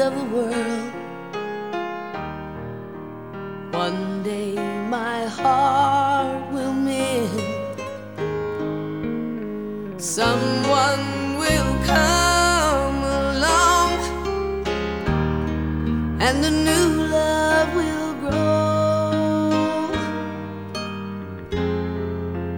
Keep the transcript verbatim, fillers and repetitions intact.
of the world. One day my heart will mend. Someone will come along, and a new love